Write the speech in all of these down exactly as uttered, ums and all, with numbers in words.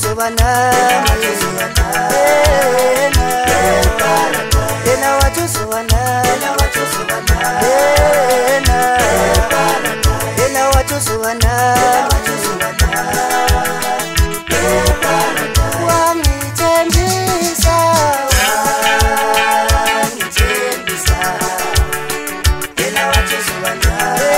Subana, Ena watu Subana, Ena watu Subana, Wangitembisa, Wangitembisa, Ena watu Subana,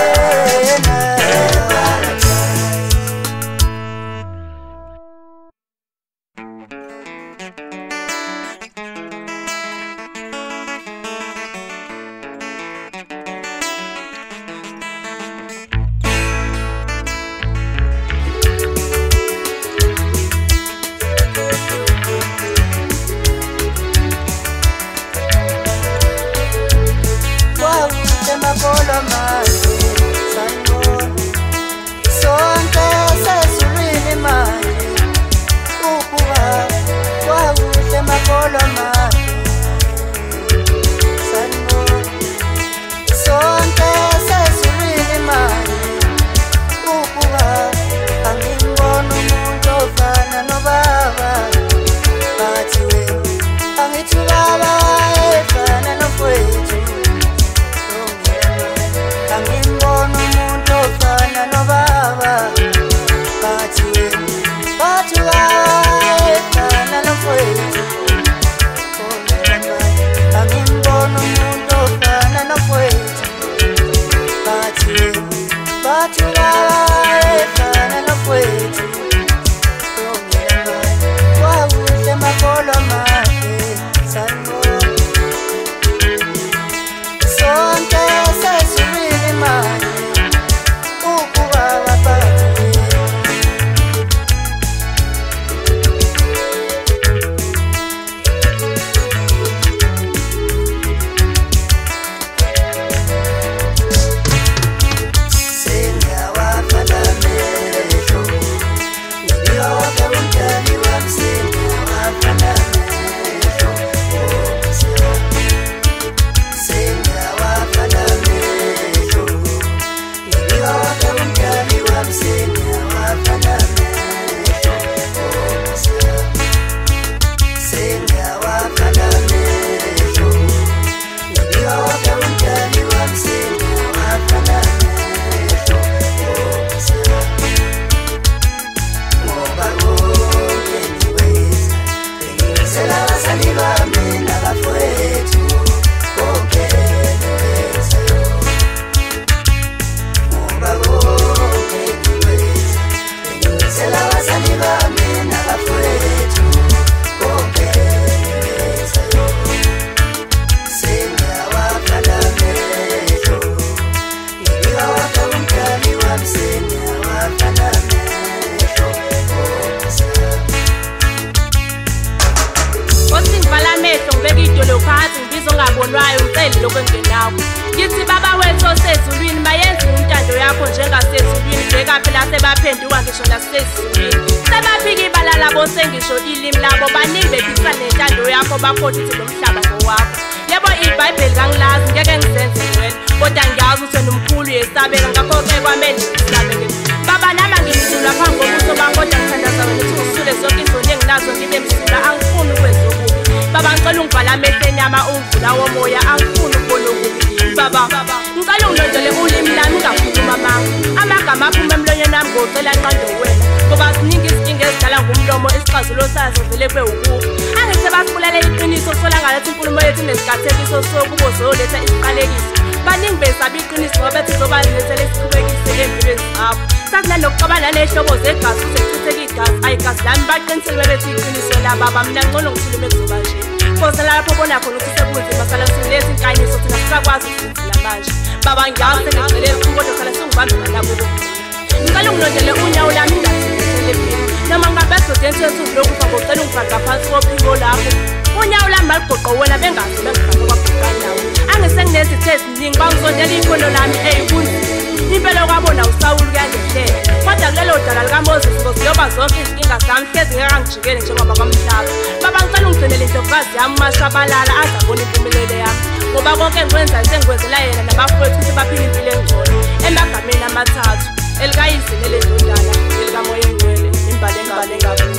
baba mina ngcono ngithulume kuzoba nje Kosa lapho bona khona ukuthi sekunze masala silethi inkanyiso thina sikakwazi ukuthi manje baba ngiyazi ngicela ukuthi sala singibambe nabo ngicela ungilondele unyawo lami ngathele noma ngabe sodense lokhu ngicela ungifaka phansi kophiko lapho unyawo lami maligoqo wena bengazi bengifaka kwakuqala nawo angisenginezi test ningi bangizondela ikhono lami eyikunzi impela kwabona uSawulu kuyangihlela kodwa kulelo dala lika Moses ngokuyoba zonke izinkinga zami hlezi ngekangijikele njengoba kwamhlaba baba ngicela ungigcinele intokazi yami mashabalala azabona impumelelo yami ngoba konke ngikwenza sengikwenzela yena nabafowethu ukuthi baphile impilo engcono emagameni amathathu elikayise nelendodana elikamoya engcwele imbali engale ngabo